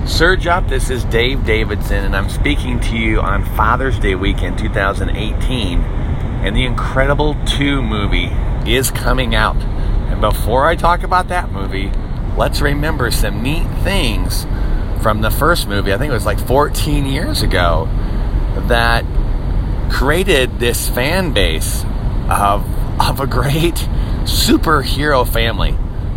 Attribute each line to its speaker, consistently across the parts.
Speaker 1: Surge up, this is Dave Davidson, and I'm speaking to you on Father's Day weekend 2018, and The Incredible 2 movie is coming out. And before I talk about that movie, let's remember some neat things from the first movie. I think it was like 14 years ago that created this fan base of a great superhero family.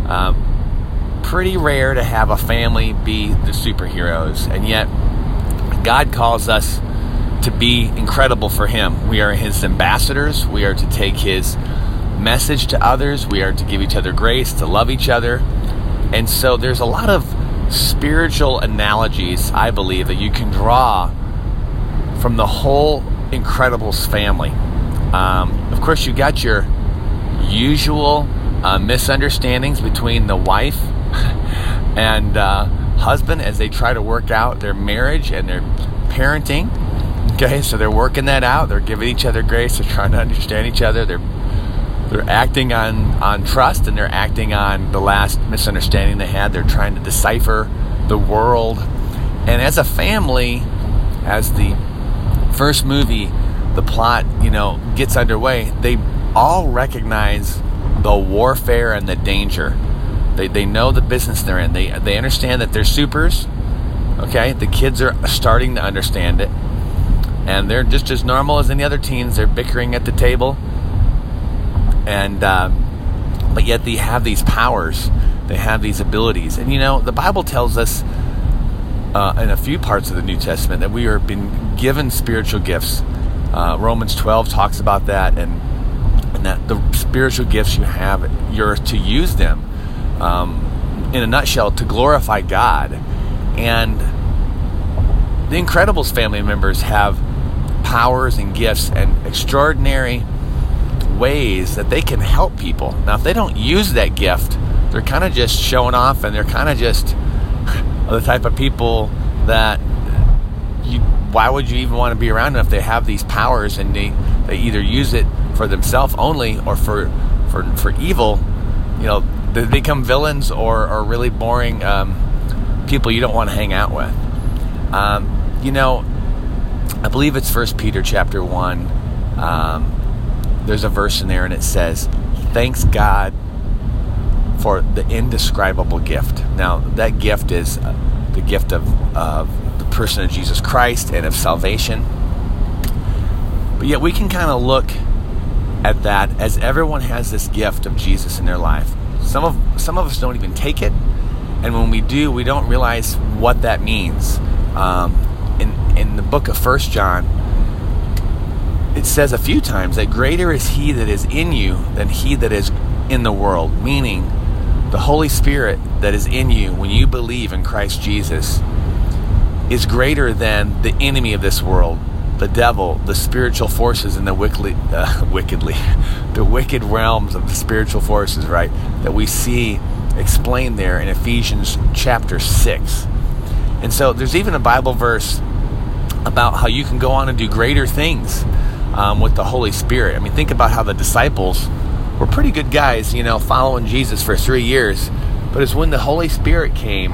Speaker 1: Pretty rare to have a family be the superheroes, and yet God calls us to be incredible for Him. We are His ambassadors. We are to take His message to others. We are to give each other grace, to love each other. And so there's a lot of spiritual analogies, I believe, that you can draw from the whole Incredibles family. Of course, you got your usual misunderstandings between the wife and husband as they try to work out their marriage and their parenting. Okay, so they're working that out. They're giving each other grace. They're trying to understand each other. They're acting on trust, and they're acting on the last misunderstanding they had. They're trying to decipher the world. And as a family, as the first movie, the plot, gets underway, they all recognize the warfare and the danger. They know the business they're in. They understand that they're supers. Okay, the kids are starting to understand it, and they're just as normal as any other teens. They're bickering at the table, and but yet they have these powers. They have these abilities, and the Bible tells us in a few parts of the New Testament that we are been given spiritual gifts. Romans 12 talks about that, and that the spiritual gifts you have, you're to use them. In a nutshell, to glorify God. And the Incredibles family members have powers and gifts and extraordinary ways that they can help people. Now, if they don't use that gift, they're kind of just showing off, and they're kind of just the type of people that why would you even want to be around them if they have these powers and they either use it for themselves only or for evil? They become villains or really boring people you don't want to hang out with. I believe it's 1 Peter chapter 1. There's a verse in there, and it says, "Thanks God for the indescribable gift." Now, that gift is the gift of the person of Jesus Christ and of salvation. But yet we can kind of look at that as everyone has this gift of Jesus in their life. Some of us don't even take it, and when we do, we don't realize what that means. In the book of 1 John, it says a few times that greater is He that is in you than he that is in the world, meaning the Holy Spirit that is in you when you believe in Christ Jesus is greater than the enemy of this world, the devil, the spiritual forces in the the wicked realms of the spiritual forces, right, that we see explained there in Ephesians chapter 6. And so there's even a Bible verse about how you can go on and do greater things with the Holy Spirit. I mean, think about how the disciples were pretty good guys, following Jesus for 3 years. But it's when the Holy Spirit came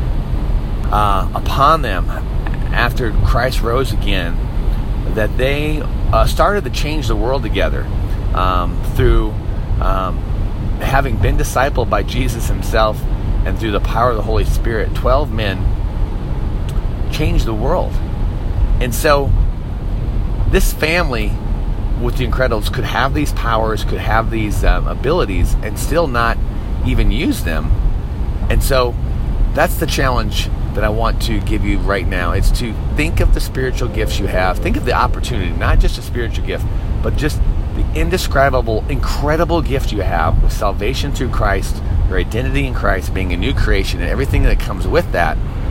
Speaker 1: upon them after Christ rose again that they started to change the world together through having been discipled by Jesus Himself, and through the power of the Holy Spirit. 12 men changed the world. And so this family with the Incredibles could have these powers, could have these abilities, and still not even use them. And so that's the challenge that I want to give you right now. It's to think of the spiritual gifts you have. Think of the opportunity, not just a spiritual gift, but just the indescribable, incredible gift you have with salvation through Christ, your identity in Christ, being a new creation, and everything that comes with that.